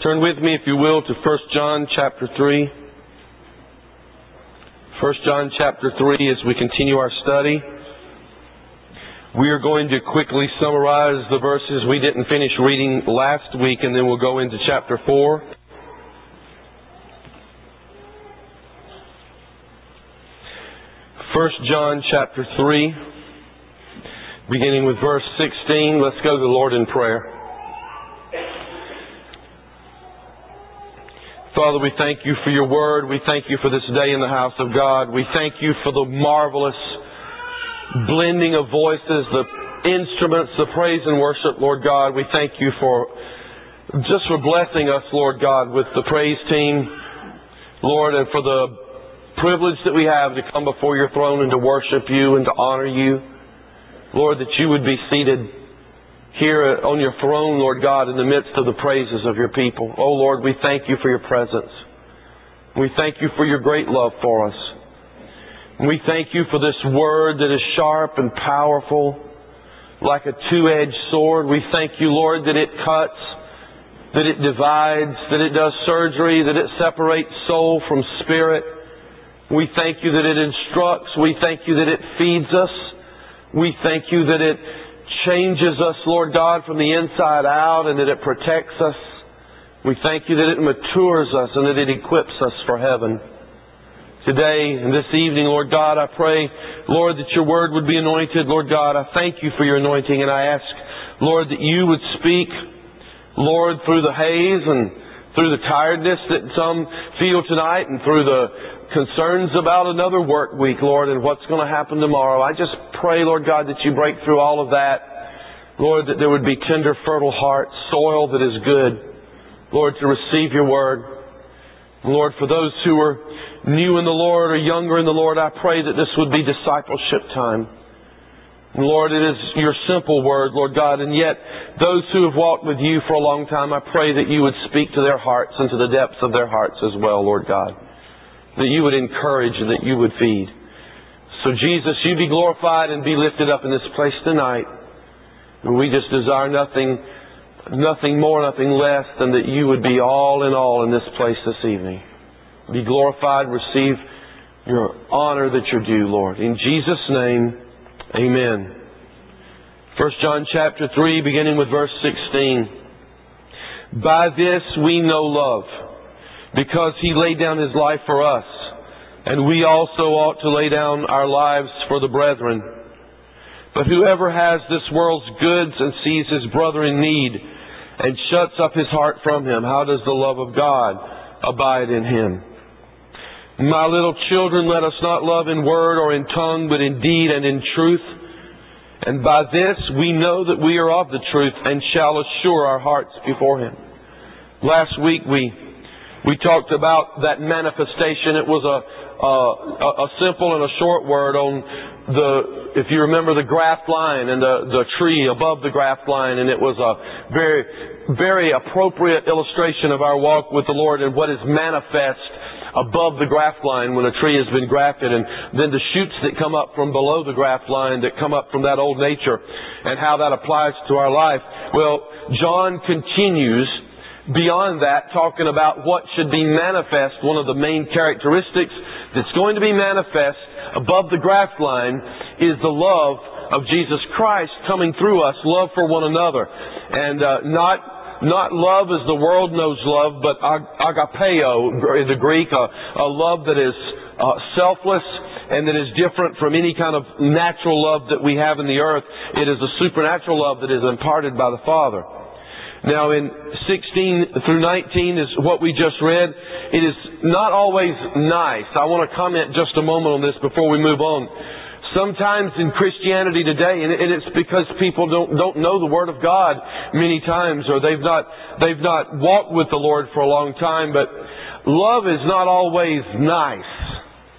Turn with me, if you will, to 1 John chapter 3. 1 John chapter 3 as we continue our study. We are going to quickly summarize the verses we didn't finish reading last week, and then we'll go into chapter 4. First John chapter 3, beginning with verse 16. Let's go to the Lord in prayer. Father, we thank you for your word. We thank you for this day in the house of God. We thank you for the marvelous blending of voices, the instruments, the praise and worship, Lord God. We thank you for blessing us, Lord God, with the praise team, Lord, and for the privilege that we have to come before your throne and to worship you and to honor you. Lord, that you would be seated here on your throne, Lord God, in the midst of the praises of your people. Oh, Lord, we thank you for your presence. We thank you for your great love for us. We thank you for this word that is sharp and powerful, like a two-edged sword. We thank you, Lord, that it cuts, that it divides, that it does surgery, that it separates soul from spirit. We thank you that it instructs. We thank you that it feeds us. We thank you that it changes us, Lord God, from the inside out, and that it protects us. We thank you that it matures us and that it equips us for heaven. Today and this evening, Lord God, I pray, Lord, that your word would be anointed. Lord God, I thank you for your anointing, and I ask, Lord, that you would speak, Lord, through the haze and through the tiredness that some feel tonight and through the concerns about another work week, Lord, and what's going to happen tomorrow. I just pray, Lord God, that you break through all of that. Lord, that there would be tender, fertile hearts, soil that is good, Lord, to receive your word. Lord, for those who are new in the Lord or younger in the Lord, I pray that this would be discipleship time. Lord, it is your simple word, Lord God, and yet those who have walked with you for a long time, I pray that you would speak to their hearts and to the depths of their hearts as well, Lord God. That you would encourage and that you would feed. So Jesus, you be glorified and be lifted up in this place tonight. And we just desire nothing more, nothing less than that you would be all in all in this place this evening. Be glorified, receive your honor that you're due, Lord. In Jesus' name, amen. 1 John chapter 3, beginning with verse 16. By this we know love, because he laid down his life for us, and we also ought to lay down our lives for the brethren. But whoever has this world's goods and sees his brother in need and shuts up his heart from him, how does the love of God abide in him? My little children, let us not love in word or in tongue, but in deed and in truth. And by this we know that we are of the truth and shall assure our hearts before him. Last week we talked about that manifestation. It was a simple and a short word on if you remember, the graft line and the tree above the graft line, and it was a very, very appropriate illustration of our walk with the Lord and what is manifest above the graft line when a tree has been grafted, and then the shoots that come up from below the graft line that come up from that old nature and how that applies to our life. Well, John continues beyond that, talking about what should be manifest. One of the main characteristics that's going to be manifest above the graft line is the love of Jesus Christ coming through us, love for one another. And not love as the world knows love, but agapeo in the Greek, a love that is selfless and that is different from any kind of natural love that we have in the earth. It is a supernatural love that is imparted by the Father. Now in 16 through 19 is what we just read. It is not always nice. I want to comment just a moment on this before we move on. Sometimes in Christianity today, and it's because people don't know the Word of God many times, or they've not walked with the Lord for a long time, but love is not always nice.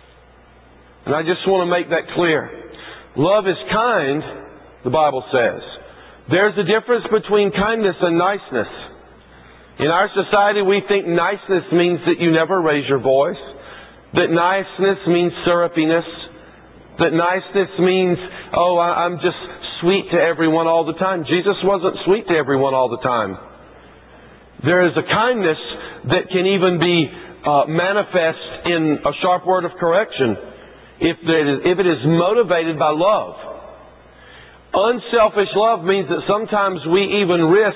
And I just want to make that clear. Love is kind, the Bible says. There's a difference between kindness and niceness. In our society, we think niceness means that you never raise your voice, that niceness means syrupiness, that niceness means, oh, I'm just sweet to everyone all the time. Jesus wasn't sweet to everyone all the time. There is a kindness that can even be manifest in a sharp word of correction if it is motivated by love. Unselfish love means that sometimes we even risk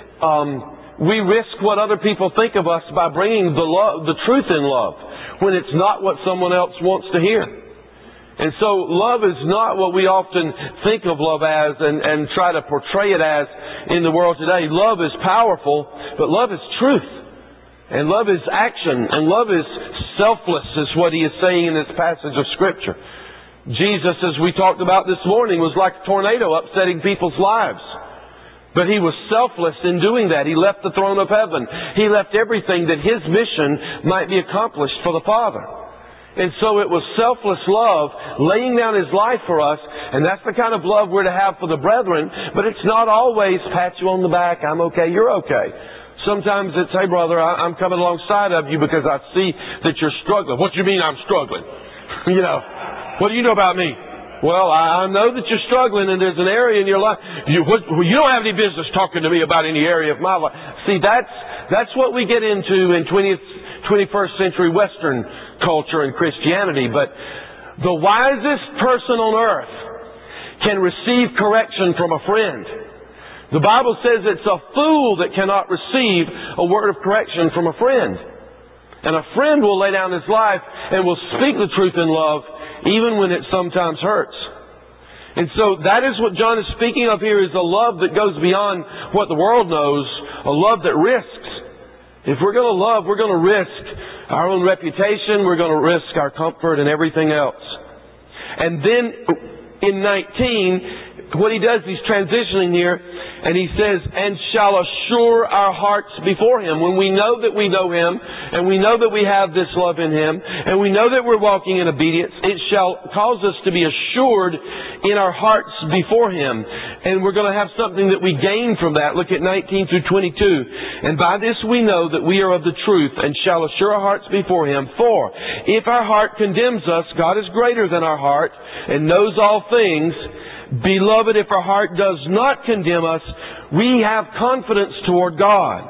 what other people think of us by bringing the truth in love when it's not what someone else wants to hear. And so love is not what we often think of love as and try to portray it as in the world today. Love is powerful, but love is truth. And love is action. And love is selfless, is what he is saying in this passage of Scripture. Jesus, as we talked about this morning, was like a tornado upsetting people's lives. But he was selfless in doing that. He left the throne of heaven. He left everything that his mission might be accomplished for the Father. And so it was selfless love, laying down his life for us, and that's the kind of love we're to have for the brethren. But it's not always pat you on the back, I'm okay, you're okay. Sometimes it's, hey brother, I'm coming alongside of you because I see that you're struggling. What do you mean I'm struggling? You know, what do you know about me? Well, I know that you're struggling and there's an area in your life. You don't have any business talking to me about any area of my life. See, that's what we get into in 21st century Western culture and Christianity. But the wisest person on earth can receive correction from a friend. The Bible says it's a fool that cannot receive a word of correction from a friend. And a friend will lay down his life and will speak the truth in love, even when it sometimes hurts. And so that is what John is speaking of here, is a love that goes beyond what the world knows, a love that risks. If we're going to love, we're going to risk our own reputation, we're going to risk our comfort and everything else. And then in 19, what he does, he's transitioning here, and he says, and shall assure our hearts before him. When we know that we know him, and we know that we have this love in him, and we know that we're walking in obedience, it shall cause us to be assured in our hearts before him. And we're going to have something that we gain from that. Look at 19 through 22. And by this we know that we are of the truth, and shall assure our hearts before him. For if our heart condemns us, God is greater than our heart, and knows all things. Beloved, if our heart does not condemn us, we have confidence toward God.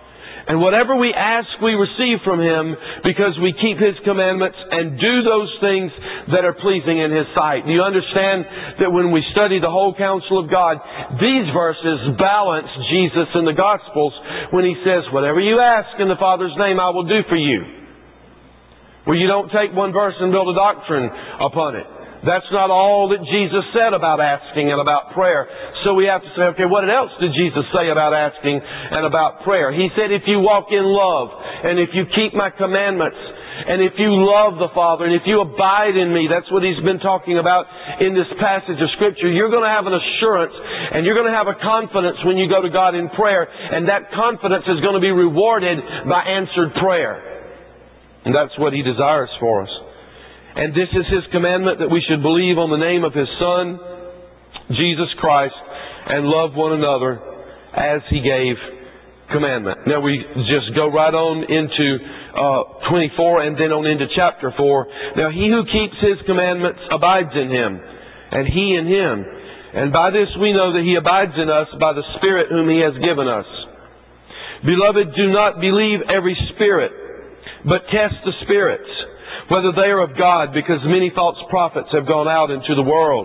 And whatever we ask, we receive from him, because we keep his commandments and do those things that are pleasing in his sight. Do you understand that when we study the whole counsel of God, these verses balance Jesus in the Gospels when he says, whatever you ask in the Father's name, I will do for you. Well, you don't take one verse and build a doctrine upon it. That's not all that Jesus said about asking and about prayer. So we have to say, okay, what else did Jesus say about asking and about prayer? He said, if you walk in love, and if you keep my commandments, and if you love the Father, and if you abide in me, that's what he's been talking about in this passage of Scripture, you're going to have an assurance, and you're going to have a confidence when you go to God in prayer, and that confidence is going to be rewarded by answered prayer. And that's what he desires for us. And this is his commandment, that we should believe on the name of his Son, Jesus Christ, and love one another as he gave commandment. Now we just go right on into 24 and then on into chapter 4. Now he who keeps his commandments abides in him, and he in him. And by this we know that he abides in us, by the Spirit whom he has given us. Beloved, do not believe every spirit, but test the spirits, whether they are of God, because many false prophets have gone out into the world.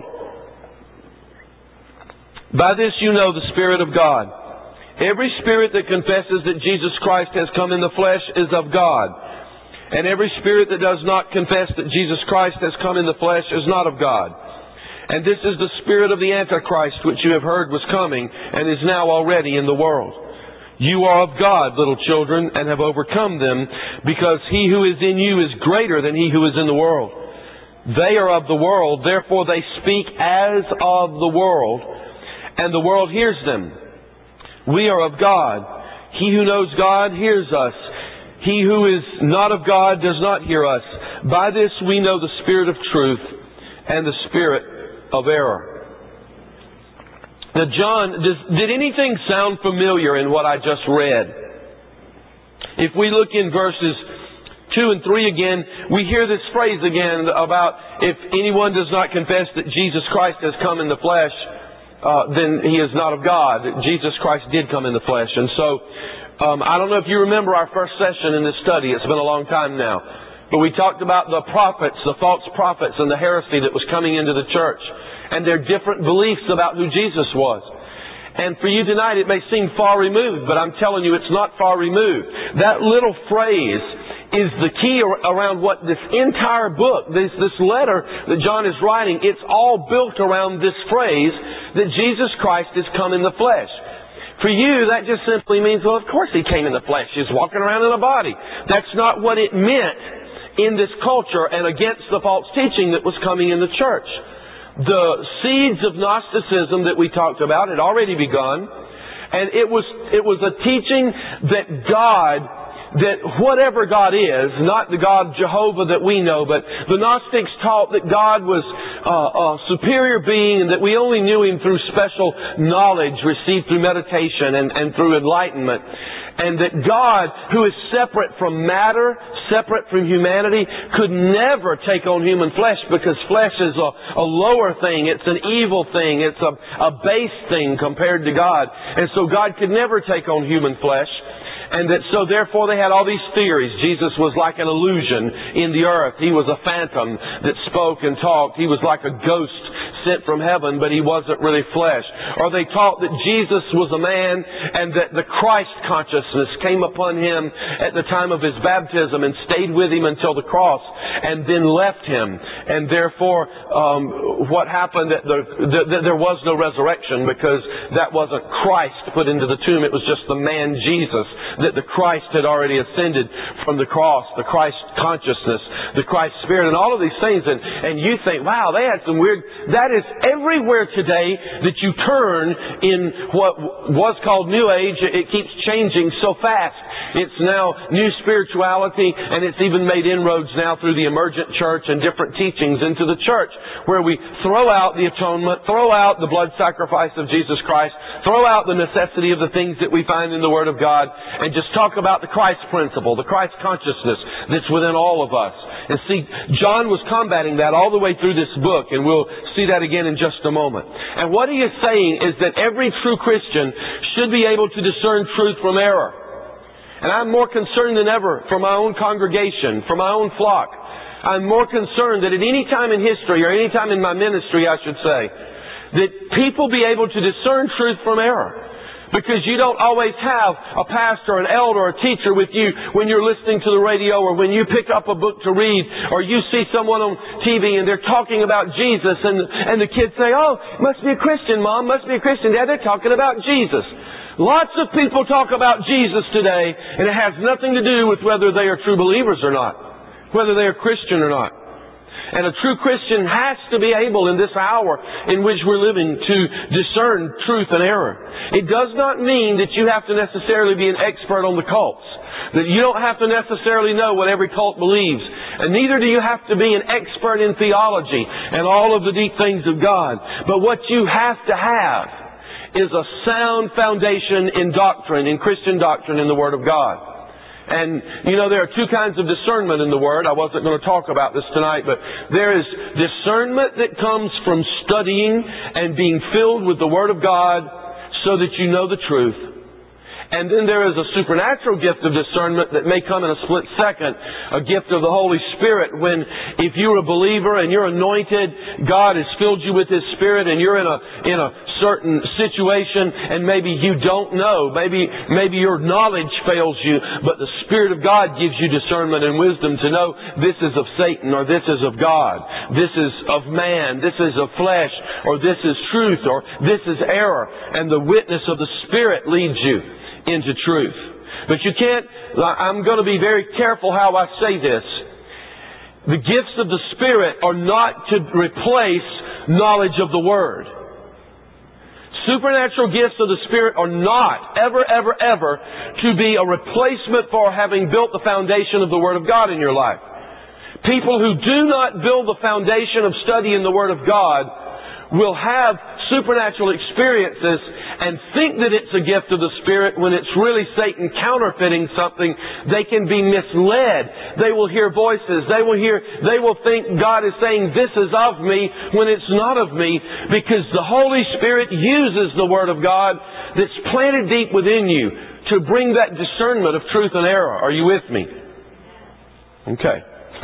By this you know the Spirit of God. Every spirit that confesses that Jesus Christ has come in the flesh is of God. And every spirit that does not confess that Jesus Christ has come in the flesh is not of God. And this is the spirit of the Antichrist, which you have heard was coming, and is now already in the world. You are of God, little children, and have overcome them, because he who is in you is greater than he who is in the world. They are of the world, therefore they speak as of the world, and the world hears them. We are of God. He who knows God hears us. He who is not of God does not hear us. By this we know the spirit of truth and the spirit of error. Now, John, did anything sound familiar in what I just read? If we look in verses 2 and 3 again, we hear this phrase again about if anyone does not confess that Jesus Christ has come in the flesh, then he is not of God. Jesus Christ did come in the flesh. And so I don't know if you remember our first session in this study. It's been a long time now. But we talked about the prophets, the false prophets, and the heresy that was coming into the church, and their different beliefs about who Jesus was. And for you tonight, it may seem far removed, but I'm telling you, it's not far removed. That little phrase is the key around what this entire book, this letter that John is writing, it's all built around this phrase that Jesus Christ has come in the flesh. For you, that just simply means, well, of course He came in the flesh. He's walking around in a body. That's not what it meant in this culture and against the false teaching that was coming in the church. The seeds of Gnosticism that we talked about had already begun, and it was a teaching that God, that whatever God is, not the God Jehovah that we know, but the Gnostics taught that God was a superior being and that we only knew Him through special knowledge received through meditation and through enlightenment. And that God, who is separate from matter, separate from humanity, could never take on human flesh because flesh is a lower thing. It's an evil thing. It's a base thing compared to God. And so God could never take on human flesh. And that so therefore they had all these theories. Jesus was like an illusion in the earth. He was a phantom that spoke and talked. He was like a ghost sent from heaven, but He wasn't really flesh. Or they taught that Jesus was a man and that the Christ consciousness came upon Him at the time of His baptism and stayed with Him until the cross and then left Him. And therefore what happened, that there was no resurrection because that wasn't Christ put into the tomb. It was just the man Jesus, that the Christ had already ascended from the cross, the Christ consciousness, the Christ Spirit, and all of these things. And you think, wow, they had some weird... That is everywhere today that you turn in what was called New Age. It keeps changing so fast. It's now new spirituality, and it's even made inroads now through the emergent church and different teachings into the church, where we throw out the atonement, throw out the blood sacrifice of Jesus Christ, throw out the necessity of the things that we find in the Word of God, and just talk about the Christ principle, the Christ consciousness that's within all of us. And see, John was combating that all the way through this book, and we'll see that again in just a moment. And what he is saying is that every true Christian should be able to discern truth from error. And I'm more concerned than ever for my own congregation, for my own flock. I'm more concerned that at any time in history, or any time in my ministry, I should say, that people be able to discern truth from error. Because you don't always have a pastor, an elder, or a teacher with you when you're listening to the radio, or when you pick up a book to read, or you see someone on TV and they're talking about Jesus, and the kids say, oh, must be a Christian, Mom, must be a Christian, Dad, they're talking about Jesus. Lots of people talk about Jesus today, and it has nothing to do with whether they are true believers or not, whether they are Christian or not. And a true Christian has to be able in this hour in which we're living to discern truth and error. It does not mean that you have to necessarily be an expert on the cults, that you don't have to necessarily know what every cult believes, and neither do you have to be an expert in theology and all of the deep things of God. But what you have to have is a sound foundation in doctrine, in Christian doctrine, in the Word of God. And, you know, there are two kinds of discernment in the Word. I wasn't going to talk about this tonight, but there is discernment that comes from studying and being filled with the Word of God so that you know the truth. And then there is a supernatural gift of discernment that may come in a split second, a gift of the Holy Spirit, when if you're a believer and you're anointed, God has filled you with His Spirit, and you're in a certain situation, and maybe you don't know, maybe your knowledge fails you, but the Spirit of God gives you discernment and wisdom to know this is of Satan, or this is of God, this is of man, this is of flesh, or this is truth, or this is error, and the witness of the Spirit leads you into truth. But you can't, I'm going to be very careful how I say this. The gifts of the Spirit are not to replace knowledge of the Word. Supernatural gifts of the Spirit are not ever, ever, ever to be a replacement for having built the foundation of the Word of God in your life. People who do not build the foundation of studying the Word of God will have supernatural experiences and think that it's a gift of the Spirit when it's really Satan counterfeiting something. They can be misled. They will hear voices. They will think God is saying this is of me when it's not of me, because the Holy Spirit uses the Word of God that's planted deep within you to bring that discernment of truth and error. Are you with me? Okay.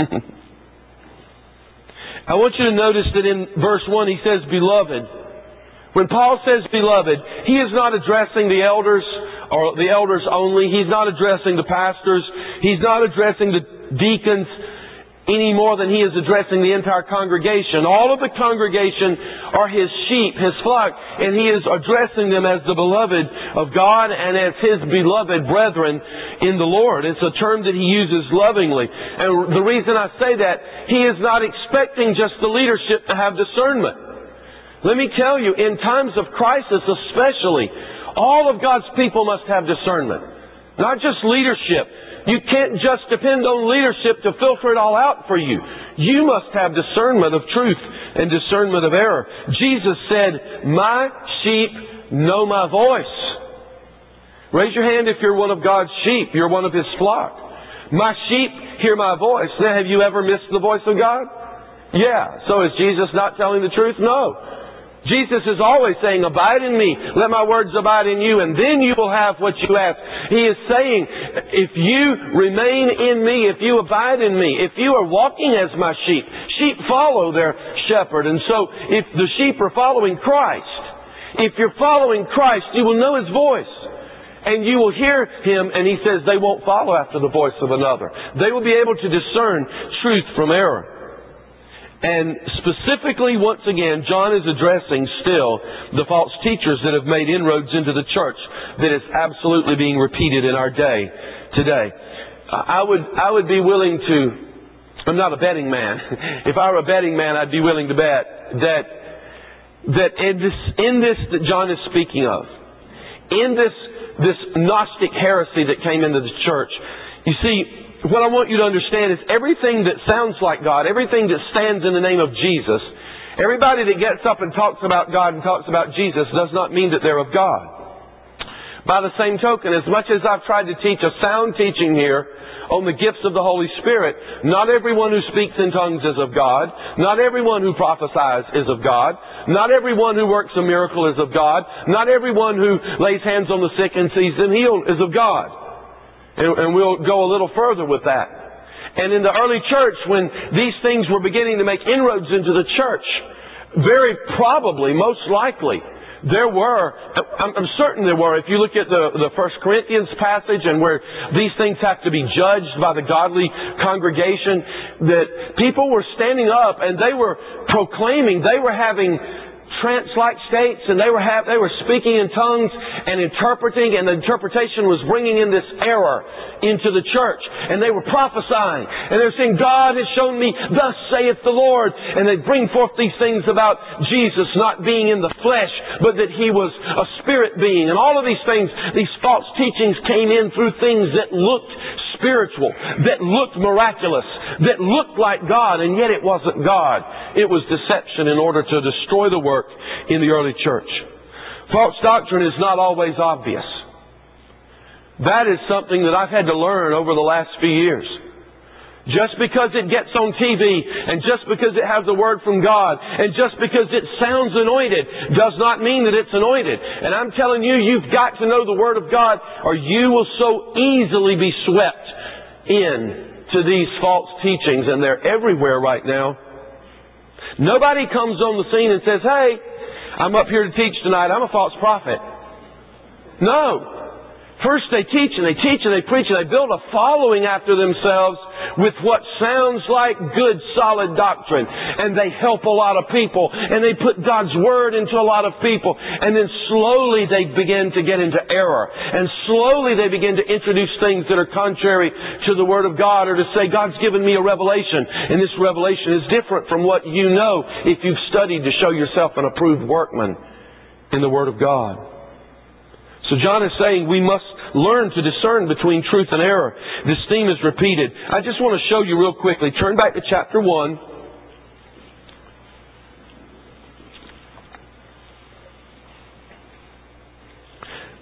I want you to notice that in verse 1 he says, beloved. When Paul says beloved, he is not addressing the elders or the elders only. He's not addressing the pastors. He's not addressing the deacons any more than he is addressing the entire congregation. All of the congregation are his sheep, his flock, and he is addressing them as the beloved of God and as his beloved brethren in the Lord. It's a term that he uses lovingly. And the reason I say that, he is not expecting just the leadership to have discernment. Let me tell you, in times of crisis especially, all of God's people must have discernment. Not just leadership. You can't just depend on leadership to filter it all out for you. You must have discernment of truth and discernment of error. Jesus said, my sheep know my voice. Raise your hand if you're one of God's sheep. You're one of his flock. My sheep hear my voice. Now, have you ever missed the voice of God? Yeah. So is Jesus not telling the truth? No. Jesus is always saying, abide in me, let my words abide in you, and then you will have what you ask. He is saying, if you remain in me, if you abide in me, if you are walking as my sheep, sheep follow their shepherd. And so if the sheep are following Christ, if you're following Christ, you will know his voice. And you will hear him, and he says they won't follow after the voice of another. They will be able to discern truth from error. And specifically, once again, John is addressing still the false teachers that have made inroads into the church that is absolutely being repeated in our day today. I would be willing to, I'm not a betting man. If I were a betting man, I'd be willing to bet that in this that John is speaking of, in this Gnostic heresy that came into the church, you see, what I want you to understand is everything that sounds like God, everything that stands in the name of Jesus, everybody that gets up and talks about God and talks about Jesus does not mean that they're of God. By the same token, as much as I've tried to teach a sound teaching here on the gifts of the Holy Spirit, not everyone who speaks in tongues is of God. Not everyone who prophesies is of God. Not everyone who works a miracle is of God. Not everyone who lays hands on the sick and sees them healed is of God. And we'll go a little further with that. And in the early church, when these things were beginning to make inroads into the church, very probably, most likely, there were, I'm certain there were, if you look at the 1 Corinthians passage and where these things have to be judged by the godly congregation, that people were standing up and they were proclaiming, they were having trance-like states, and they were speaking in tongues and interpreting, and the interpretation was bringing in this error into the church. And they were prophesying, and they were saying, God has shown me, thus saith the Lord. And they bring forth these things about Jesus not being in the flesh, but that he was a spirit being. And all of these things, these false teachings came in through things that looked spiritual, that looked miraculous, that looked like God, and yet it wasn't God. It was deception in order to destroy the work in the early church. False doctrine is not always obvious. That is something that I've had to learn over the last few years. Just because it gets on TV, and just because it has a word from God, and just because it sounds anointed, does not mean that it's anointed. And I'm telling you, you've got to know the Word of God, or you will so easily be swept in to these false teachings, and they're everywhere right now. Nobody comes on the scene and says, hey, I'm up here to teach tonight, I'm a false prophet. No. First they teach and they teach and they preach and they build a following after themselves with what sounds like good, solid doctrine. And they help a lot of people. And they put God's Word into a lot of people. And then slowly they begin to get into error. And slowly they begin to introduce things that are contrary to the Word of God, or to say, God's given me a revelation. And this revelation is different from what you know if you've studied to show yourself an approved workman in the Word of God. So John is saying we must learn to discern between truth and error. This theme is repeated. I just want to show you real quickly. Turn back to chapter 1.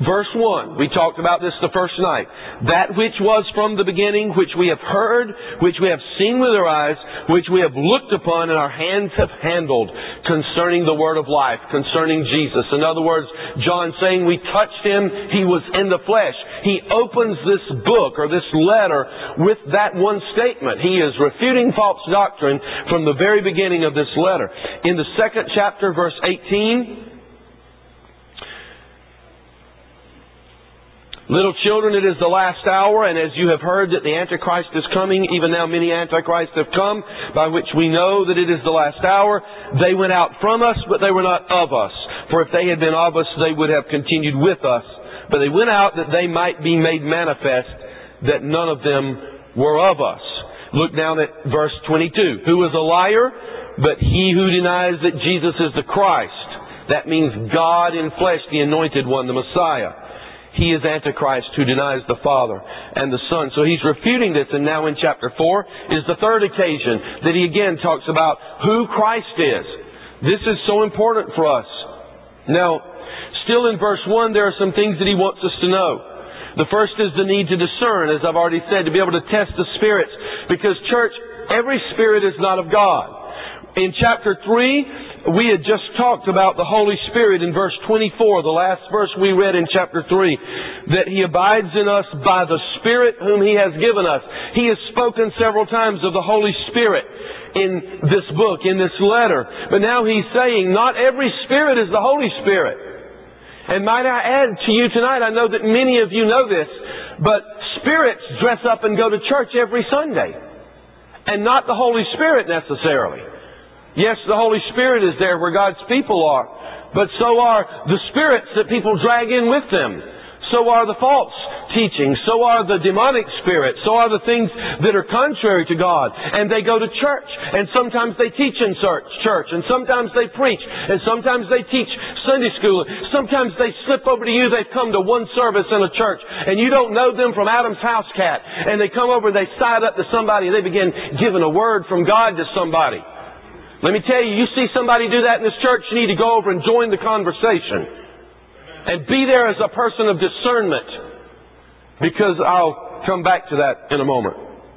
Verse 1, we talked about this the first night. That which was from the beginning, which we have heard, which we have seen with our eyes, which we have looked upon and our hands have handled, concerning the word of life, concerning Jesus. In other words, John saying we touched him, he was in the flesh. He opens this book or this letter with that one statement. He is refuting false doctrine from the very beginning of this letter. In the 2nd chapter, verse 18, little children, it is the last hour, and as you have heard that the Antichrist is coming, even now many Antichrists have come, by which we know that it is the last hour. They went out from us, but they were not of us. For if they had been of us, they would have continued with us. But they went out that they might be made manifest that none of them were of us. Look down at verse 22. Who is a liar? But he who denies that Jesus is the Christ. That means God in flesh, the anointed one, the Messiah. He is Antichrist who denies the Father and the Son. So he's refuting this, and now in chapter 4 is the third occasion that he again talks about who Christ is. This is so important for us. Now, still in verse 1, there are some things that he wants us to know. The first is the need to discern, as I've already said, to be able to test the spirits. Because, church, every spirit is not of God. In chapter 3, we had just talked about the Holy Spirit in verse 24, the last verse we read in chapter 3, that He abides in us by the Spirit whom He has given us. He has spoken several times of the Holy Spirit in this book, in this letter. But now He's saying not every spirit is the Holy Spirit. And might I add to you tonight, I know that many of you know this, but spirits dress up and go to church every Sunday. And not the Holy Spirit necessarily. Yes, the Holy Spirit is there where God's people are, but so are the spirits that people drag in with them. So are the false teachings. So are the demonic spirits. So are the things that are contrary to God. And they go to church. And sometimes they teach in church. And sometimes they preach. And sometimes they teach Sunday school. Sometimes they slip over to you. They've come to one service in a church. And you don't know them from Adam's house cat. And they come over and they side up to somebody and they begin giving a word from God to somebody. Let me tell you, you see somebody do that in this church, you need to go over and join the conversation. And be there as a person of discernment. Because I'll come back to that in a moment.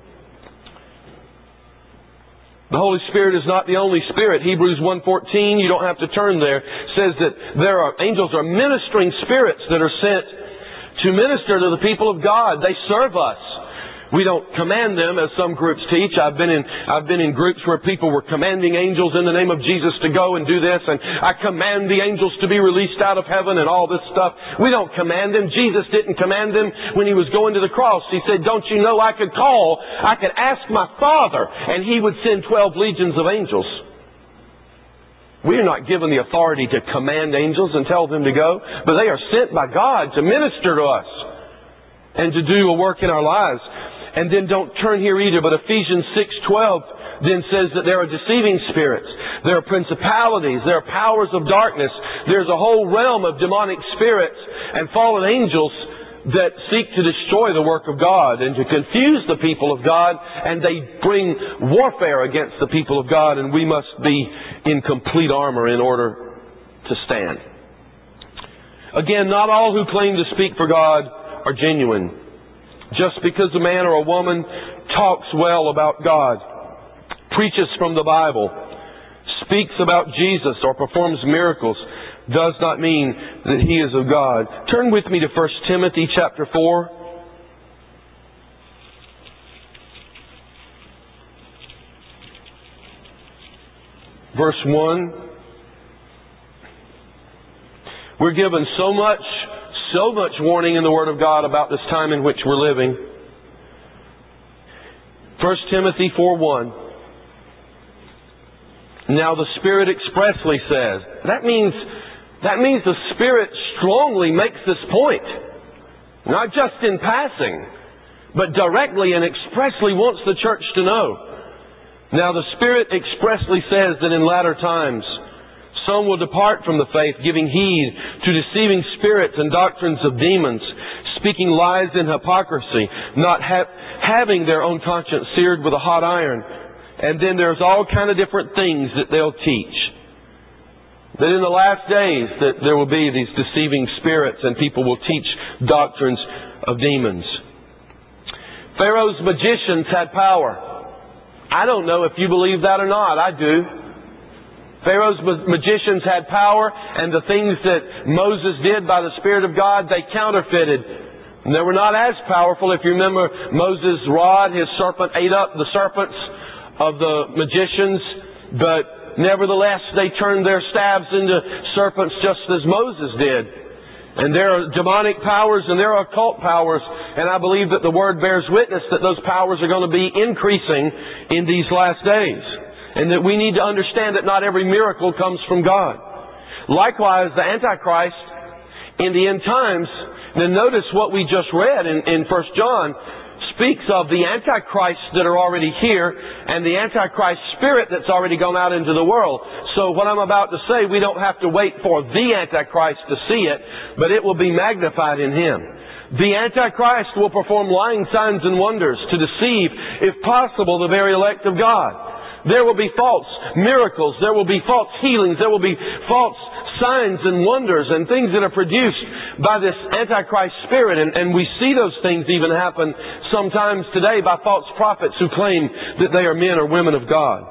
The Holy Spirit is not the only Spirit. Hebrews 1:14, you don't have to turn there, says that angels are ministering spirits that are sent to minister to the people of God. They serve us. We don't command them, as some groups teach. I've been in groups where people were commanding angels in the name of Jesus to go and do this, and I command the angels to be released out of heaven and all this stuff. We don't command them. Jesus didn't command them when He was going to the cross. He said, don't you know I could ask my Father, and He would send 12 legions of angels. We are not given the authority to command angels and tell them to go, but they are sent by God to minister to us and to do a work in our lives. And then don't turn here either, but Ephesians 6:12 then says that there are deceiving spirits, there are principalities, there are powers of darkness, there's a whole realm of demonic spirits and fallen angels that seek to destroy the work of God and to confuse the people of God, and they bring warfare against the people of God, and we must be in complete armor in order to stand. Again, not all who claim to speak for God are genuine. Just because a man or a woman talks well about God, preaches from the Bible, speaks about Jesus, or performs miracles, does not mean that he is of God. Turn with me to 1 Timothy chapter 4. Verse 1. We're given so much warning in the Word of God about this time in which we're living. 1 Timothy 4:1. Now the Spirit expressly says. That means the Spirit strongly makes this point. Not just in passing, but directly and expressly wants the church to know. Now the Spirit expressly says that in latter times some will depart from the faith, giving heed to deceiving spirits and doctrines of demons, speaking lies in hypocrisy, not having their own conscience seared with a hot iron. And then there's all kind of different things that they'll teach. that in the last days that there will be these deceiving spirits and people will teach doctrines of demons. Pharaoh's magicians had power. I don't know if you believe that or not. I do. Pharaoh's magicians had power, and the things that Moses did by the Spirit of God, they counterfeited. And they were not as powerful. If you remember, Moses' rod, his serpent, ate up the serpents of the magicians, but nevertheless, they turned their staves into serpents just as Moses did. And there are demonic powers and there are occult powers, and I believe that the Word bears witness that those powers are going to be increasing in these last days. And that we need to understand that not every miracle comes from God. Likewise, the Antichrist in the end times, then notice what we just read in 1 John, speaks of the Antichrists that are already here and the Antichrist spirit that's already gone out into the world. So what I'm about to say, we don't have to wait for the Antichrist to see it, but it will be magnified in him. The Antichrist will perform lying signs and wonders to deceive, if possible, the very elect of God. There will be false miracles. There will be false healings. There will be false signs and wonders and things that are produced by this Antichrist spirit. And we see those things even happen sometimes today by false prophets who claim that they are men or women of God.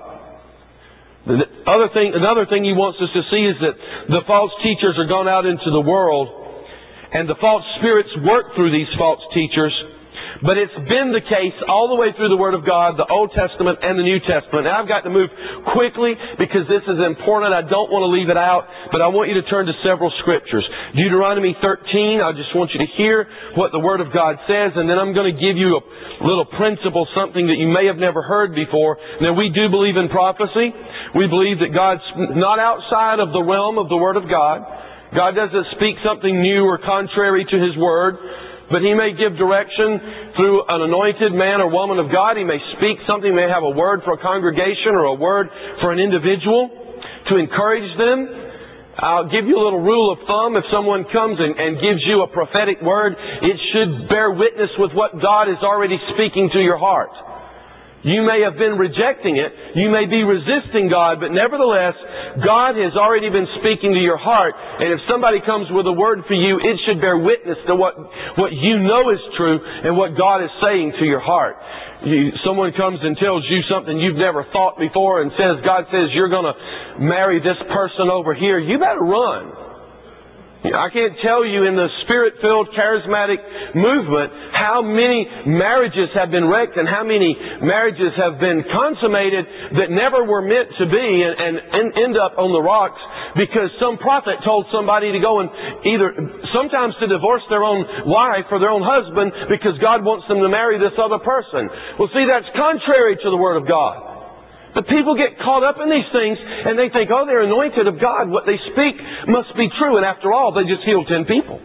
Another thing he wants us to see is that the false teachers are gone out into the world, and the false spirits work through these false teachers. But it's been the case all the way through the Word of God, the Old Testament and the New Testament. And I've got to move quickly because this is important. I don't want to leave it out, but I want you to turn to several scriptures. Deuteronomy 13, I just want you to hear what the Word of God says, and then I'm going to give you a little principle, something that you may have never heard before. Now, we do believe in prophecy. We believe that God's not outside of the realm of the Word of God. God doesn't speak something new or contrary to His Word. But He may give direction through an anointed man or woman of God. He may speak something. He may have a word for a congregation or a word for an individual to encourage them. I'll give you a little rule of thumb. If someone comes and gives you a prophetic word, it should bear witness with what God is already speaking to your heart. You may have been rejecting it. You may be resisting God, but nevertheless, God has already been speaking to your heart. And if somebody comes with a word for you, it should bear witness to what you know is true and what God is saying to your heart. Someone comes and tells you something you've never thought before and says, God says you're going to marry this person over here. You better run. I can't tell you in the Spirit-filled charismatic movement how many marriages have been wrecked and how many marriages have been consummated that never were meant to be and end up on the rocks because some prophet told somebody to go and sometimes to divorce their own wife or their own husband because God wants them to marry this other person. Well, see, that's contrary to the Word of God. But people get caught up in these things and they think, oh, they're anointed of God. What they speak must be true. And after all, they just healed 10 people.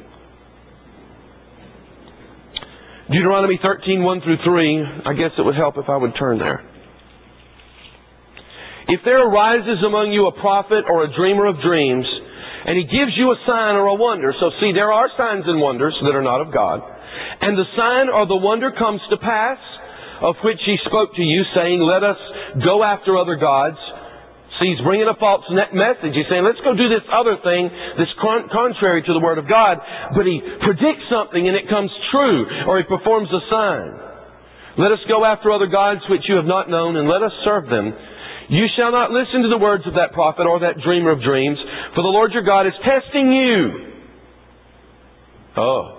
Deuteronomy 13, 1 through 3. I guess it would help if I would turn there. If there arises among you a prophet or a dreamer of dreams, and he gives you a sign or a wonder. So see, there are signs and wonders that are not of God. And the sign or the wonder comes to pass, of which he spoke to you, saying, let us go after other gods. See, he's bringing a false message. He's saying, let's go do this other thing that's contrary to the Word of God. But he predicts something and it comes true, or he performs a sign. Let us go after other gods which you have not known, and let us serve them. You shall not listen to the words of that prophet or that dreamer of dreams, for the Lord your God is testing you. Oh.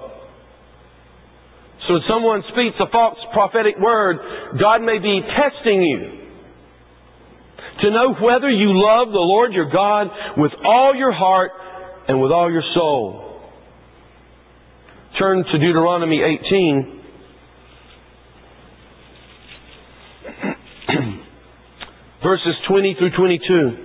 So when someone speaks a false prophetic word, God may be testing you to know whether you love the Lord your God with all your heart and with all your soul. Turn to Deuteronomy 18. Verses 20 through 22.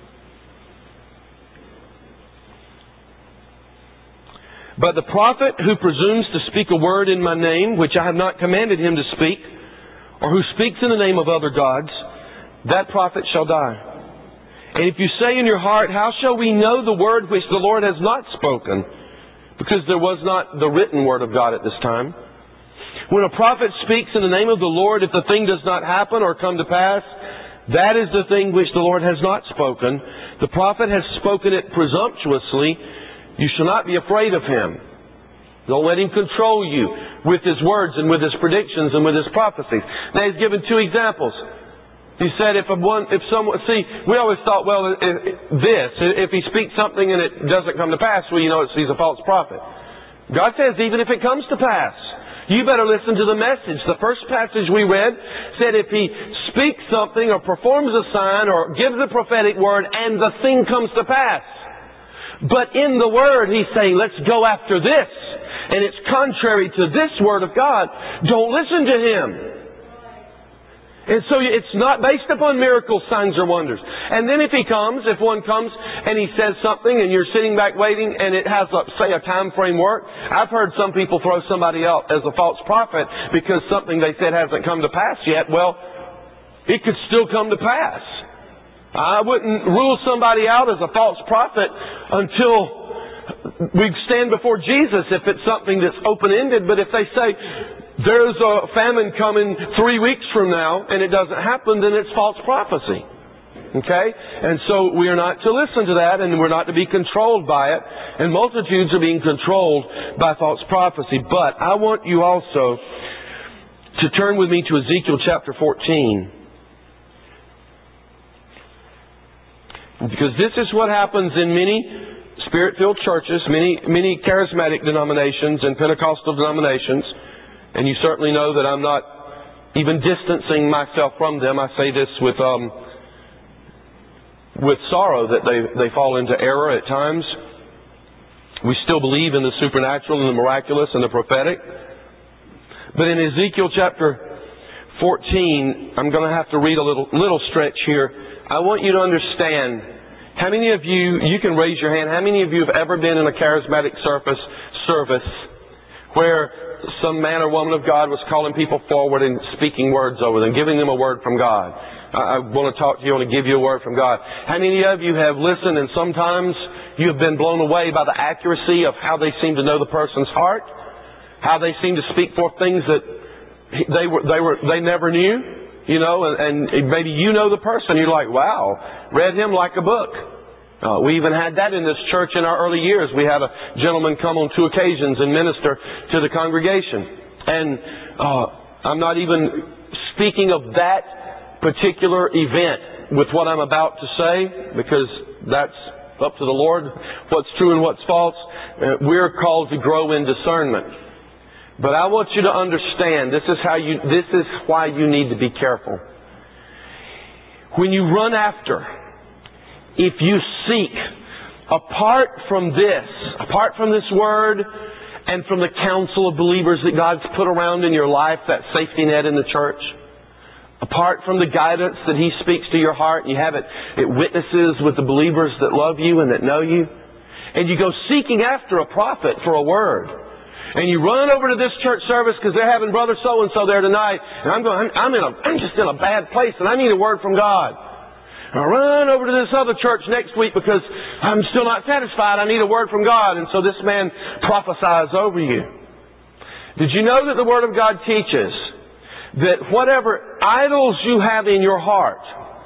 But the prophet who presumes to speak a word in my name, which I have not commanded him to speak, or who speaks in the name of other gods, that prophet shall die. And if you say in your heart, how shall we know the word which the Lord has not spoken? Because there was not the written word of God at this time. When a prophet speaks in the name of the Lord, if the thing does not happen or come to pass, that is the thing which the Lord has not spoken. The prophet has spoken it presumptuously. You shall not be afraid of him. Don't let him control you with his words and with his predictions and with his prophecies. Now he's given two examples. He said if someone, see, we always thought, well, if he speaks something and it doesn't come to pass, well, you know he's a false prophet. God says even if it comes to pass, you better listen to the message. The first passage we read said if he speaks something or performs a sign or gives a prophetic word and the thing comes to pass. But in the Word, he's saying, let's go after this. And it's contrary to this Word of God. Don't listen to him. And so it's not based upon miracles, signs, or wonders. And then if one comes and he says something and you're sitting back waiting and it has, say, a time frame work, I've heard some people throw somebody out as a false prophet because something they said hasn't come to pass yet. Well, it could still come to pass. I wouldn't rule somebody out as a false prophet until we stand before Jesus if it's something that's open-ended. But if they say, there's a famine coming 3 weeks from now, and it doesn't happen, then it's false prophecy. Okay? And so we are not to listen to that, and we're not to be controlled by it. And multitudes are being controlled by false prophecy. But I want you also to turn with me to Ezekiel chapter 14. Because this is what happens in many Spirit-filled churches, many charismatic denominations and Pentecostal denominations. And you certainly know that I'm not even distancing myself from them. I say this with sorrow that they fall into error at times. We still believe in the supernatural and the miraculous and the prophetic. But in Ezekiel chapter 14, I'm going to have to read a little stretch here. I want you to understand, how many of you can raise your hand, how many of you have ever been in a charismatic service where some man or woman of God was calling people forward and speaking words over them, giving them a word from God? I want to talk to you, I want to give you a word from God. How many of you have listened and sometimes you have been blown away by the accuracy of how they seem to know the person's heart, how they seem to speak forth things that they never knew? You know, and maybe you know the person. You're like, wow, read him like a book. We even had that in this church in our early years. We had a gentleman come on 2 occasions and minister to the congregation. And I'm not even speaking of that particular event with what I'm about to say, because that's up to the Lord, what's true and what's false. We're called to grow in discernment. But I want you to understand, this is why you need to be careful. When you run after, if you seek, apart from this word and from the counsel of believers that God's put around in your life, that safety net in the church, apart from the guidance that He speaks to your heart, and you have it witnesses with the believers that love you and that know you, and you go seeking after a prophet for a word, and you run over to this church service because they're having brother so-and-so there tonight, and I'm just in a bad place and I need a word from God. And I run over to this other church next week because I'm still not satisfied, I need a word from God. And so this man prophesies over you. Did you know that the Word of God teaches that whatever idols you have in your heart,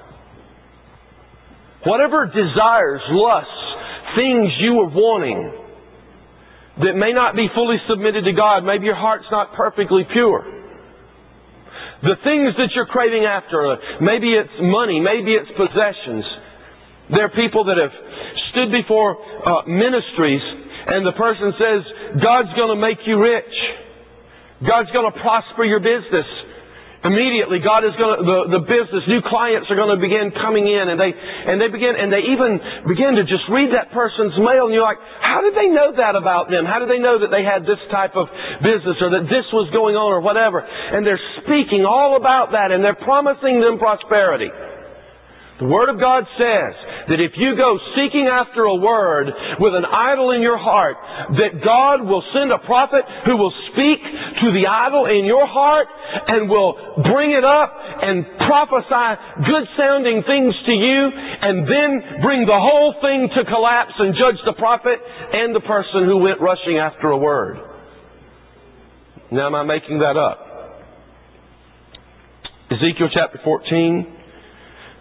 whatever desires, lusts, things you are wanting that may not be fully submitted to God, maybe your heart's not perfectly pure, the things that you're craving after, maybe it's money, maybe it's possessions. There are people that have stood before ministries and the person says, God's going to make you rich. God's going to prosper your business. Immediately, God is going to, the business, new clients are going to begin coming in, and they even begin to just read that person's mail, and you're like, how did they know that about them? How did they know that they had this type of business, or that this was going on, or whatever? And they're speaking all about that, and they're promising them prosperity. The Word of God says that if you go seeking after a word with an idol in your heart, that God will send a prophet who will speak to the idol in your heart and will bring it up and prophesy good-sounding things to you, and then bring the whole thing to collapse and judge the prophet and the person who went rushing after a word. Now, am I making that up? Ezekiel chapter 14.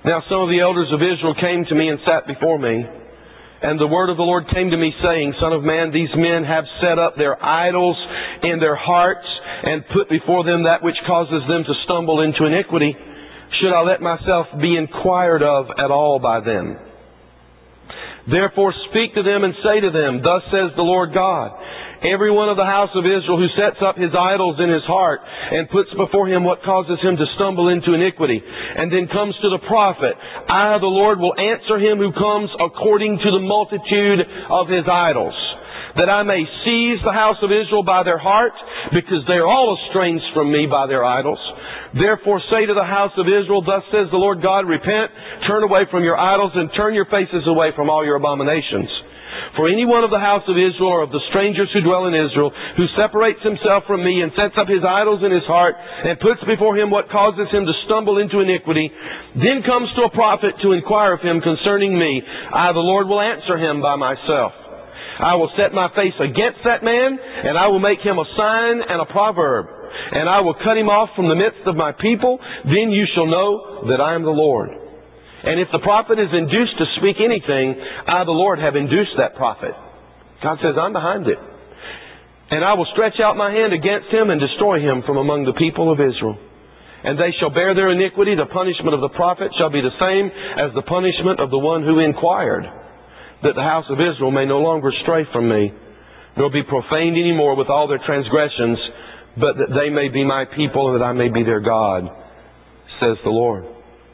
Now some of the elders of Israel came to me and sat before me. And the word of the Lord came to me, saying, Son of man, these men have set up their idols in their hearts, and put before them that which causes them to stumble into iniquity. Should I let myself be inquired of at all by them? Therefore speak to them and say to them, Thus says the Lord God, every one of the house of Israel who sets up his idols in his heart and puts before him what causes him to stumble into iniquity, and then comes to the prophet, I, the Lord, will answer him who comes according to the multitude of his idols, that I may seize the house of Israel by their heart, because they are all estranged from me by their idols. Therefore say to the house of Israel, Thus says the Lord God, Repent, turn away from your idols, and turn your faces away from all your abominations. For any one of the house of Israel, or of the strangers who dwell in Israel, who separates himself from me and sets up his idols in his heart, and puts before him what causes him to stumble into iniquity, then comes to a prophet to inquire of him concerning me, I, the Lord, will answer him by myself. I will set my face against that man, and I will make him a sign and a proverb, and I will cut him off from the midst of my people. Then you shall know that I am the Lord. And if the prophet is induced to speak anything, I, the Lord, have induced that prophet. God says, I'm behind it. And I will stretch out my hand against him and destroy him from among the people of Israel. And they shall bear their iniquity. The punishment of the prophet shall be the same as the punishment of the one who inquired, that the house of Israel may no longer stray from me, nor be profaned any more with all their transgressions, but that they may be my people and that I may be their God, says the Lord.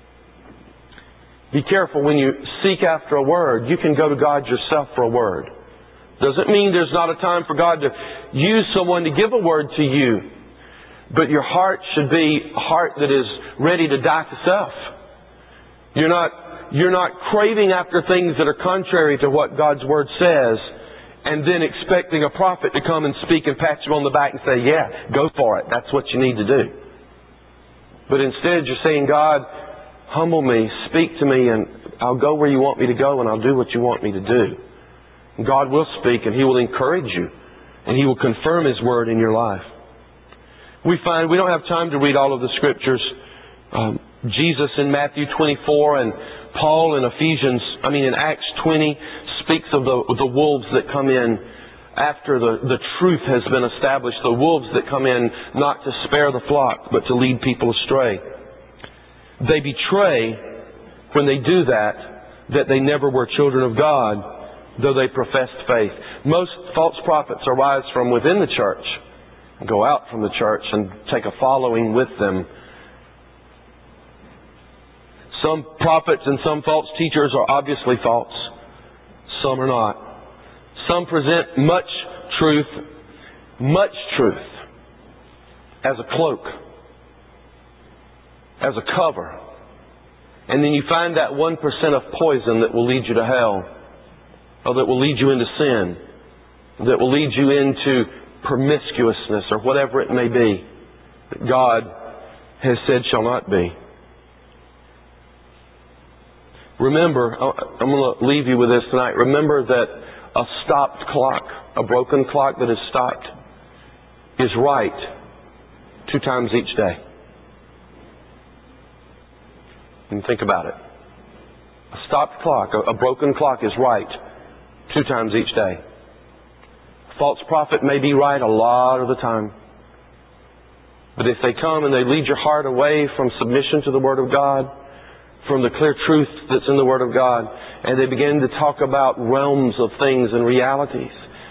Be careful when you seek after a word. You can go to God yourself for a word. Doesn't mean there's not a time for God to use someone to give a word to you. But your heart should be a heart that is ready to die to self. You're not craving after things that are contrary to what God's Word says, and then expecting a prophet to come and speak and pat you on the back and say, yeah, go for it. That's what you need to do. But instead you're saying, God, humble me, speak to me, and I'll go where you want me to go, and I'll do what you want me to do. And God will speak, and He will encourage you, and He will confirm His Word in your life. We find we don't have time to read all of the Scriptures. Jesus in Matthew 24 and Paul in in Acts 20 speaks of the wolves that come in after the truth has been established. The wolves that come in not to spare the flock, but to lead people astray. They betray, when they do that they never were children of God, though they professed faith. Most false prophets arise from within the church, go out from the church and take a following with them. Some prophets and some false teachers are obviously false. Some are not. Some present much truth as a cloak, as a cover. And then you find that 1% of poison that will lead you to hell, or that will lead you into sin, that will lead you into promiscuousness, or whatever it may be that God has said shall not be. Remember, I'm going to leave you with this tonight. Remember that a stopped clock, a broken clock that is stopped, is right 2 times each day. And think about it. A stopped clock, a broken clock is right 2 times each day. A false prophet may be right a lot of the time. But if they come and they lead your heart away from submission to the Word of God, from the clear truth that's in the Word of God, and they begin to talk about realms of things and realities.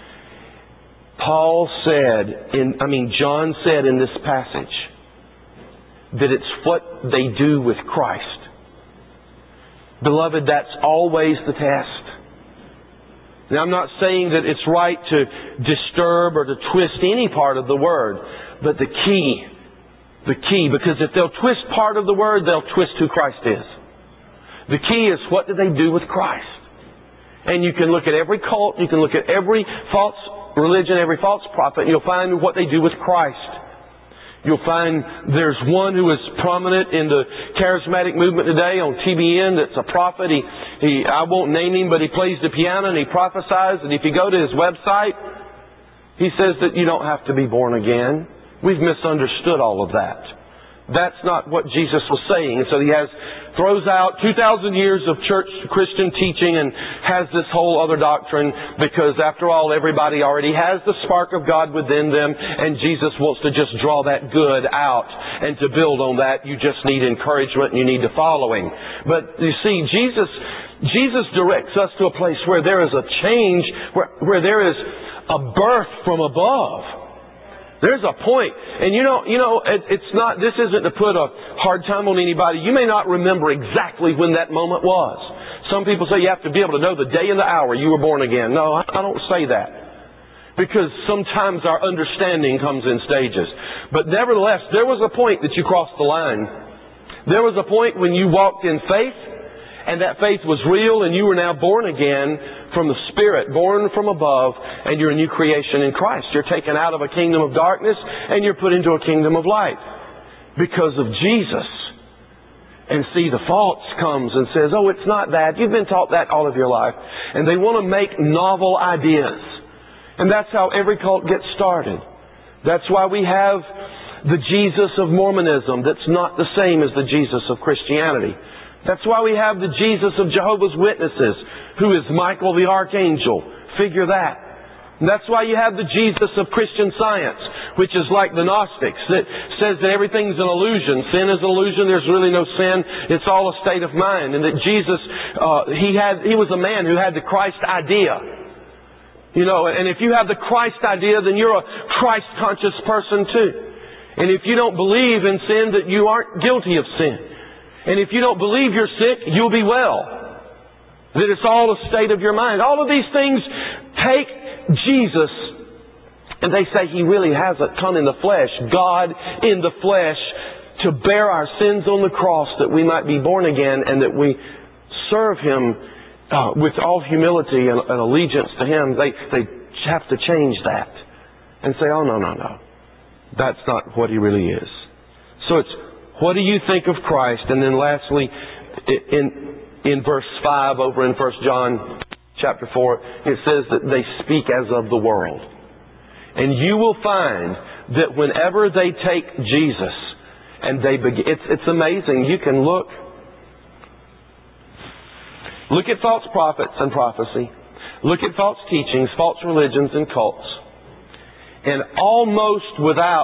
John said in this passage that it's what they do with Christ. Beloved, that's always the test. Now, I'm not saying that it's right to disturb or to twist any part of the Word, but the key, because if they'll twist part of the Word, they'll twist who Christ is. The key is, what do they do with Christ? And you can look at every cult, you can look at every false religion, every false prophet, and you'll find what they do with Christ. You'll find there's one who is prominent in the charismatic movement today on TBN that's a prophet. I won't name him, but he plays the piano and he prophesies. And if you go to his website, he says that you don't have to be born again. We've misunderstood all of that. That's not what Jesus was saying. And so he throws out 2,000 years of church Christian teaching and has this whole other doctrine because, after all, everybody already has the spark of God within them, and Jesus wants to just draw that good out. And to build on that, you just need encouragement and you need to follow him. But you see, Jesus directs us to a place where there is a change, where there is a birth from above. There's a point. And it's not, this isn't to put a hard time on anybody. You may not remember exactly when that moment was. Some people say you have to be able to know the day and the hour you were born again. No, I don't say that. Because sometimes our understanding comes in stages. But nevertheless, there was a point that you crossed the line. There was a point when you walked in faith, and that faith was real, and you were now born again from the Spirit, born from above, and you're a new creation in Christ. You're taken out of a kingdom of darkness, and you're put into a kingdom of light because of Jesus. And see, the false comes and says, oh, it's not that. You've been taught that all of your life. And they want to make novel ideas. And that's how every cult gets started. That's why we have the Jesus of Mormonism that's not the same as the Jesus of Christianity. That's why we have the Jesus of Jehovah's Witnesses, who is Michael the Archangel. Figure that. And that's why you have the Jesus of Christian Science, which is like the Gnostics, that says that everything's an illusion. Sin is an illusion. There's really no sin. It's all a state of mind. And that Jesus, he was a man who had the Christ idea. And if you have the Christ idea, then you're a Christ-conscious person too. And if you don't believe in sin, that you aren't guilty of sin. And if you don't believe you're sick, you'll be well. That it's all a state of your mind. All of these things take Jesus, and they say he really hasn't come in the flesh, God in the flesh, to bear our sins on the cross that we might be born again and that we serve him with all humility and allegiance to him. They have to change that and say, oh, no. That's not what he really is. So it's, what do you think of Christ? And then lastly, in verse 5 over in 1 John chapter 4, it says that they speak as of the world. And you will find that whenever they take Jesus and they begin, it's amazing. You can look at false prophets and prophecy. Look at false teachings, false religions and cults. And without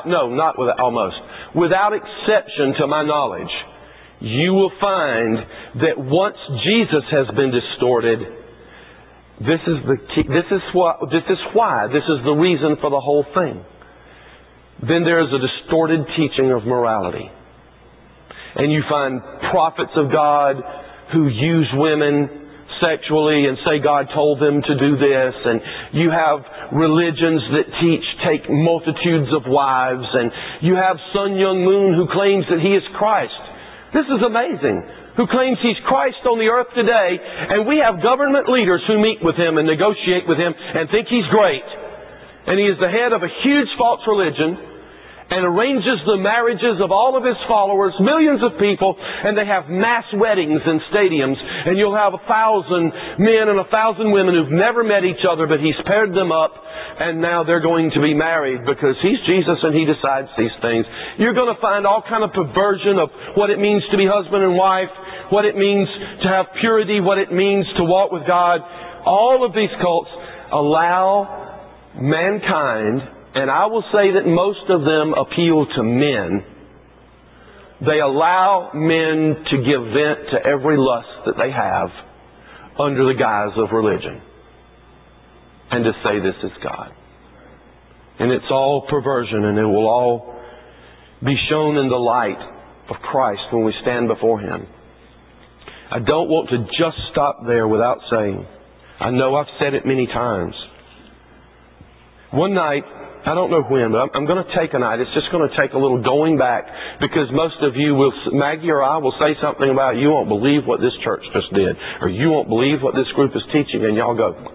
exception to my knowledge, you will find that once Jesus has been distorted, this is the key, this is the reason for the whole thing. Then there is a distorted teaching of morality. And you find prophets of God who use women sexually and say God told them to do this, and you have religions that take multitudes of wives, and you have Sun Myung Moon who claims that he is Christ. This is amazing. Who claims he's Christ on the earth today, and we have government leaders who meet with him and negotiate with him and think he's great. And he is the head of a huge false religion and arranges the marriages of all of his followers, millions of people, and they have mass weddings in stadiums, and you'll have 1,000 men and 1,000 women who've never met each other, but he's paired them up, and now they're going to be married because he's Jesus and he decides these things. You're going to find all kind of perversion of what it means to be husband and wife, what it means to have purity, what it means to walk with God. All of these cults allow mankind, and I will say that most of them appeal to men. They allow men to give vent to every lust that they have under the guise of religion and to say this is God. And it's all perversion, and it will all be shown in the light of Christ when we stand before him. I don't want to just stop there without saying, I know I've said it many times. One night, I don't know when, but I'm going to take a night. It's just going to take a little going back, because most of you will, Maggie or I will say something about, you won't believe what this church just did, or you won't believe what this group is teaching, and y'all go.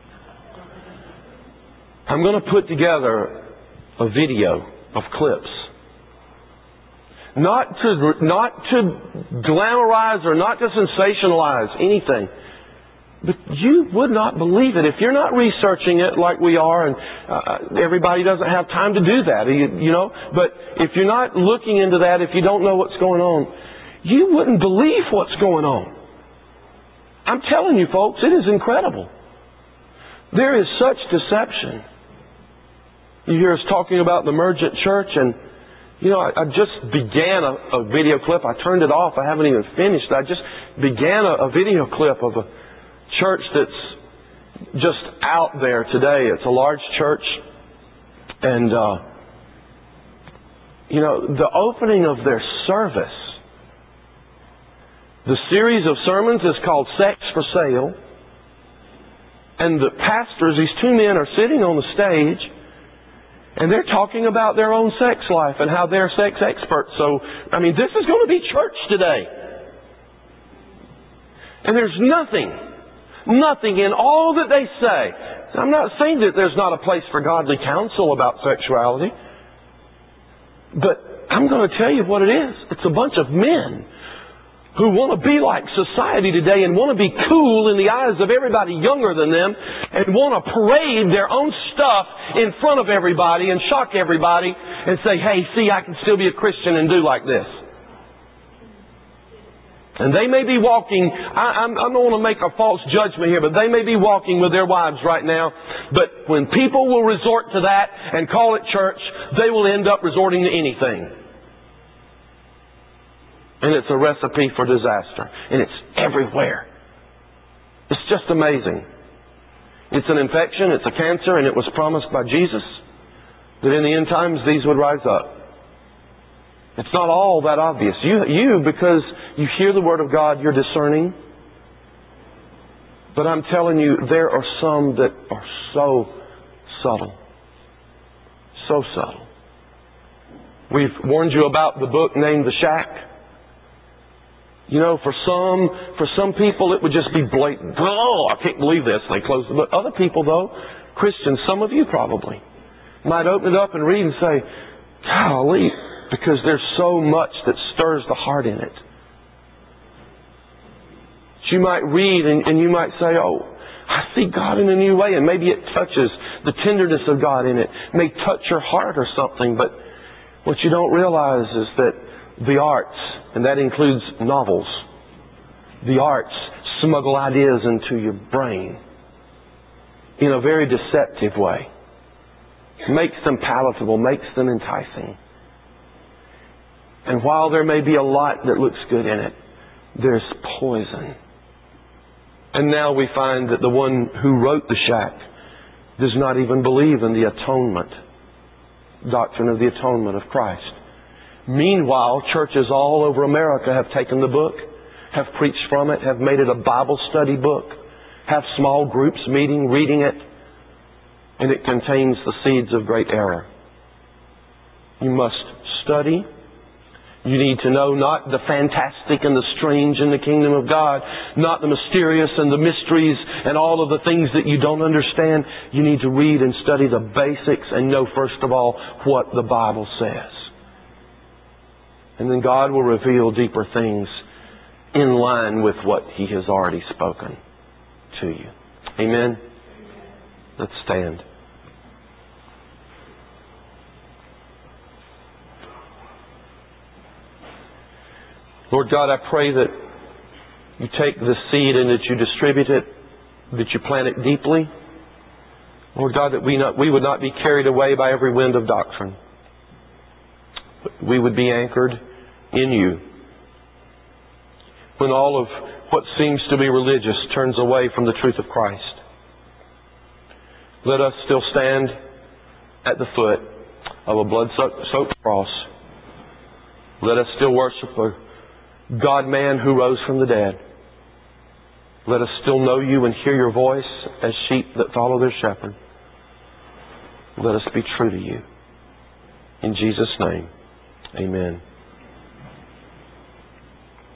I'm going to put together a video of clips. Not to glamorize or not to sensationalize anything. But you would not believe it if you're not researching it like we are, and everybody doesn't have time to do that, you know. But if you're not looking into that, if you don't know what's going on, you wouldn't believe what's going on. I'm telling you, folks, it is incredible. There is such deception. You hear us talking about the emergent church, and you know, I just began a video clip. I turned it off. I haven't even finished. I just began a video clip of a church that's just out there today. It's a large church, and you know, the opening of their service, the series of sermons is called Sex for Sale. And the pastors, these two men, are sitting on the stage, and they're talking about their own sex life and how they're sex experts. So, I mean, this is going to be church today. And there's nothing in all that they say. I'm not saying that there's not a place for godly counsel about sexuality. But I'm going to tell you what it is. It's a bunch of men who want to be like society today and want to be cool in the eyes of everybody younger than them and want to parade their own stuff in front of everybody and shock everybody and say, hey, see, I can still be a Christian and do like this. And they may be walking, I don't want to make a false judgment here, but they may be walking with their wives right now. But when people will resort to that and call it church, they will end up resorting to anything. And it's a recipe for disaster. And it's everywhere. It's just amazing. It's an infection, it's a cancer, and it was promised by Jesus that in the end times these would rise up. It's not all that obvious. You, because you hear the Word of God, you're discerning. But I'm telling you, there are some that are so subtle. So subtle. We've warned you about the book named The Shack. You know, for some people it would just be blatant. Oh, I can't believe this. They close the book. Other people, though, Christians, some of you probably, might open it up and read and say, golly, because there's so much that stirs the heart in it. You might read and you might say, oh, I see God in a new way, and maybe it touches the tenderness of God in it. It may touch your heart or something, but what you don't realize is that the arts, and that includes novels, the arts smuggle ideas into your brain in a very deceptive way. Makes them palatable, makes them enticing. And while there may be a lot that looks good in it, there's poison. And now we find that the one who wrote The Shack does not even believe in the atonement, doctrine of the atonement of Christ. Meanwhile, churches all over America have taken the book, have preached from it, have made it a Bible study book, have small groups meeting, reading it, and it contains the seeds of great error. You must study. You need to know not the fantastic and the strange in the kingdom of God, not the mysterious and the mysteries and all of the things that you don't understand. You need to read and study the basics and know, first of all, what the Bible says. And then God will reveal deeper things in line with what He has already spoken to you. Amen? Let's stand. Lord God, I pray that you take the seed and that you distribute it, that you plant it deeply. Lord God, that we would not be carried away by every wind of doctrine. We would be anchored in you. When all of what seems to be religious turns away from the truth of Christ, let us still stand at the foot of a blood-soaked cross. Let us still worship the God-man who rose from the dead. Let us still know you and hear your voice as sheep that follow their shepherd. Let us be true to you. In Jesus' name, amen.